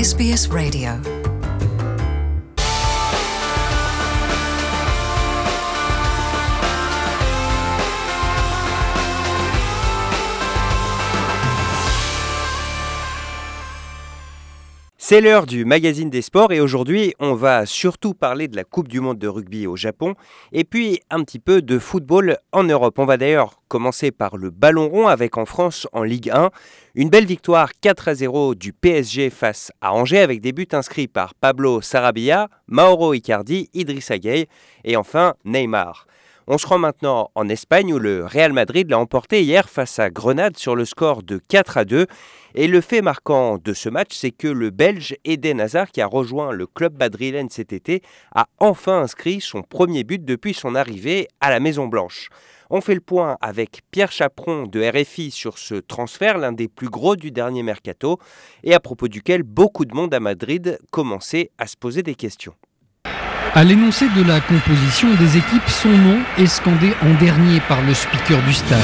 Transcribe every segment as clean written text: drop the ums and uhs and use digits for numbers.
SBS Radio. C'est l'heure du magazine des sports et aujourd'hui, on va surtout parler de la Coupe du monde de rugby au Japon et puis un petit peu de football en Europe. On va d'ailleurs commencer par le ballon rond avec en France en Ligue 1. Une belle victoire 4-0 du PSG face à Angers avec des buts inscrits par Pablo Sarabia, Mauro Icardi, Idrissa Gueye et enfin Neymar. On se rend maintenant en Espagne où le Real Madrid l'a emporté hier face à Grenade sur le score de 4-2. Et le fait marquant de ce match, c'est que le Belge Eden Hazard, qui a rejoint le club madrilène cet été, a enfin inscrit son premier but depuis son arrivée à la Maison-Blanche. On fait le point avec Pierre Chaperon de RFI sur ce transfert, l'un des plus gros du dernier mercato, et à propos duquel beaucoup de monde à Madrid commençait à se poser des questions. À l'énoncé de la composition des équipes, son nom est scandé en dernier par le speaker du stade.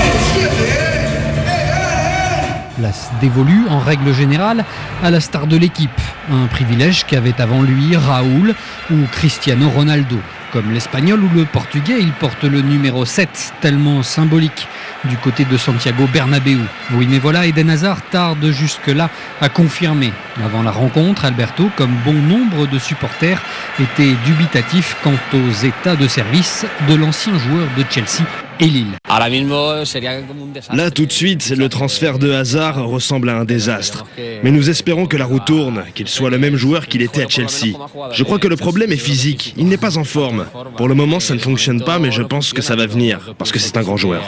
Place dévolue, en règle générale, à la star de l'équipe. Un privilège qu'avaient avant lui Raúl ou Cristiano Ronaldo. Comme l'Espagnol ou le Portugais, il porte le numéro 7, tellement symbolique, du côté de Santiago Bernabéu. Oui, mais voilà, Eden Hazard tarde jusque-là à confirmer. Avant la rencontre, Alberto, comme bon nombre de supporters, était dubitatif quant aux états de service de l'ancien joueur de Chelsea et Lille. Là, tout de suite, le transfert de Hazard ressemble à un désastre. Mais nous espérons que la roue tourne, qu'il soit le même joueur qu'il était à Chelsea. Je crois que le problème est physique. Il n'est pas en forme. Pour le moment, ça ne fonctionne pas, mais je pense que ça va venir, parce que c'est un grand joueur.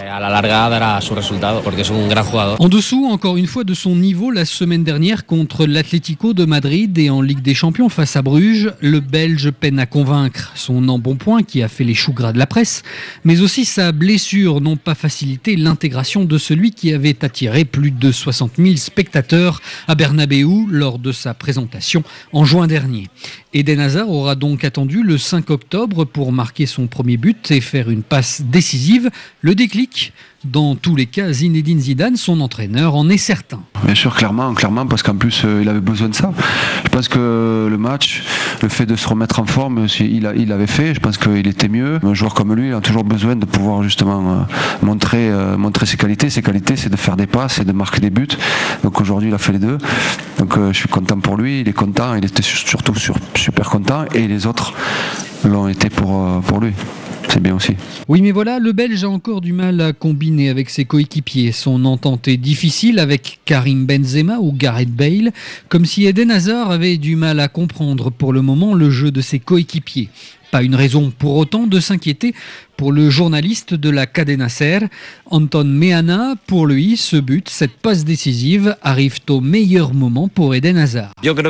En dessous, encore une fois, de son niveau la semaine dernière contre l'Atlético de Madrid et en Ligue des Champions face à Bruges, le Belge peine à convaincre. Son embonpoint qui a fait les choux gras de la presse, mais aussi sa blessure n'ont pas facilité l'intégration de celui qui avait attiré plus de 60 000 spectateurs à Bernabéu lors de sa présentation en juin dernier. Eden Hazard aura donc attendu le 5 octobre pour marquer son premier but et faire une passe décisive. Le déclic, dans tous les cas, Zinedine Zidane, son entraîneur, en est certain. Bien sûr, clairement, parce qu'en plus, il avait besoin de ça. Je pense que le match, le fait de se remettre en forme, il l'avait fait. Je pense qu'il était mieux. Un joueur comme lui, il a toujours besoin de pouvoir justement montrer ses qualités. Ses qualités, c'est de faire des passes et de marquer des buts. Donc aujourd'hui, il a fait les deux. Donc je suis content pour lui. Il est content. Il était surtout super content. Et les autres l'ont été pour lui. C'est bien aussi. Oui, mais voilà, le Belge a encore du mal à combiner avec ses coéquipiers. Son entente est difficile avec Karim Benzema ou Gareth Bale, comme si Eden Hazard avait du mal à comprendre pour le moment le jeu de ses coéquipiers. Pas une raison pour autant de s'inquiéter pour le journaliste de la Cadena Ser, Anton Meana. Pour lui, ce but, cette passe décisive, arrive au meilleur moment pour Eden Hazard.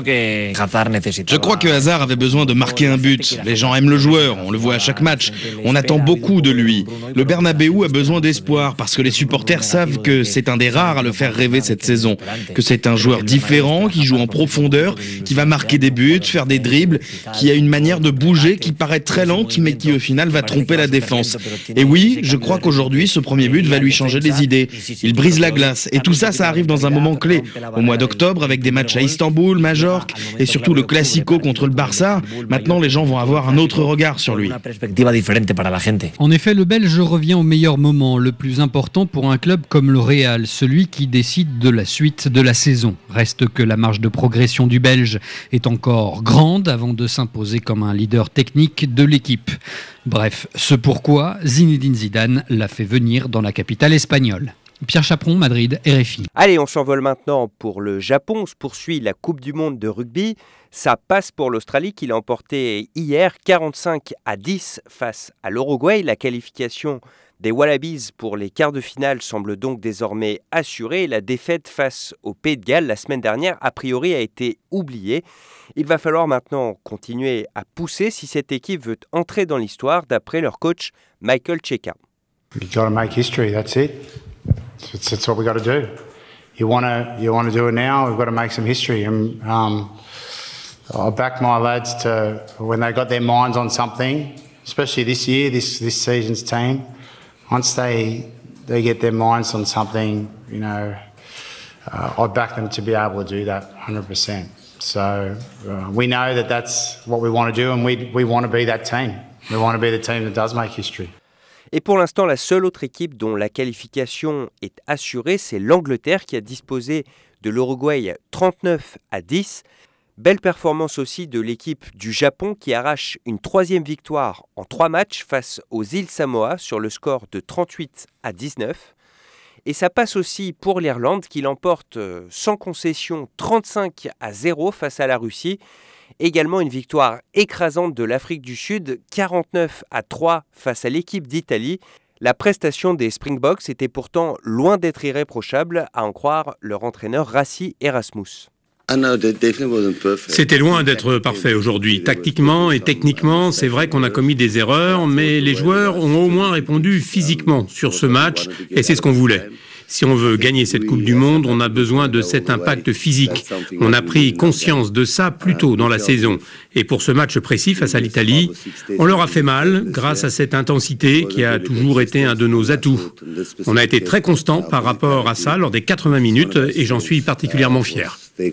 Je crois que Hazard avait besoin de marquer un but. Les gens aiment le joueur, on le voit à chaque match. On attend beaucoup de lui. Le Bernabéu a besoin d'espoir parce que les supporters savent que c'est un des rares à le faire rêver cette saison. Que c'est un joueur différent, qui joue en profondeur, qui va marquer des buts, faire des dribbles, qui a une manière de bouger qui paraît très lente mais qui au final va tromper la défense. Et oui, je crois qu'aujourd'hui, ce premier but va lui changer les idées. Il brise la glace. Et tout ça, ça arrive dans un moment clé. Au mois d'octobre, avec des matchs à Istanbul, Majorque, et surtout le Classico contre le Barça, maintenant les gens vont avoir un autre regard sur lui. En effet, le Belge revient au meilleur moment, le plus important pour un club comme le Real, celui qui décide de la suite de la saison. Reste que la marge de progression du Belge est encore grande avant de s'imposer comme un leader technique de l'équipe. Bref, ce pourquoi Zinedine Zidane l'a fait venir dans la capitale espagnole. Pierre Chaperon, Madrid, RFI. Allez, on s'envole maintenant pour le Japon. On se poursuit la Coupe du monde de rugby. Ça passe pour l'Australie qui l'a emporté hier 45-10 face à l'Uruguay. La qualification des Wallabies pour les quarts de finale semble donc désormais assurée. La défaite face au Pays de Galles la semaine dernière, a priori, a été oubliée. Il va falloir maintenant continuer à pousser si cette équipe veut entrer dans l'histoire, d'après leur coach Michael Cheika. You've got to make history, that's it. That's what we've got to do. You want to do it now, we've got to make some history. And I back my lads to, when they got their minds on something, especially this year, this season's team, once they get their minds on something, you know, I back them to be able to do that 100%. So we know that that's what we want to do, and we want to be that team. We want to be the team that does make history. Et pour l'instant, la seule autre équipe dont la qualification est assurée, c'est l'Angleterre qui a disposé de l'Uruguay 39-10. Belle performance aussi de l'équipe du Japon qui arrache une 3e victoire en 3 matchs face aux îles Samoa sur le score de 38-19. Et ça passe aussi pour l'Irlande qui l'emporte sans concession 35-0 face à la Russie. Également une victoire écrasante de l'Afrique du Sud, 49-3 face à l'équipe d'Italie. La prestation des Springboks était pourtant loin d'être irréprochable, à en croire leur entraîneur Rassi Erasmus. C'était loin d'être parfait aujourd'hui. Tactiquement et techniquement, c'est vrai qu'on a commis des erreurs, mais les joueurs ont au moins répondu physiquement sur ce match, et c'est ce qu'on voulait. Si on veut gagner cette Coupe du Monde, on a besoin de cet impact physique. On a pris conscience de ça plus tôt dans la saison. Et pour ce match précis face à l'Italie, on leur a fait mal grâce à cette intensité qui a toujours été un de nos atouts. On a été très constant par rapport à ça lors des 80 minutes et j'en suis particulièrement fier. Et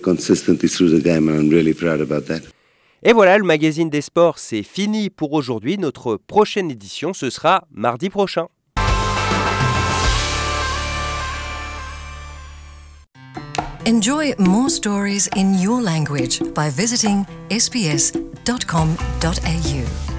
voilà, le magazine des sports, c'est fini pour aujourd'hui. Notre prochaine édition, ce sera mardi prochain. Enjoy more stories in your language by visiting sbs.com.au.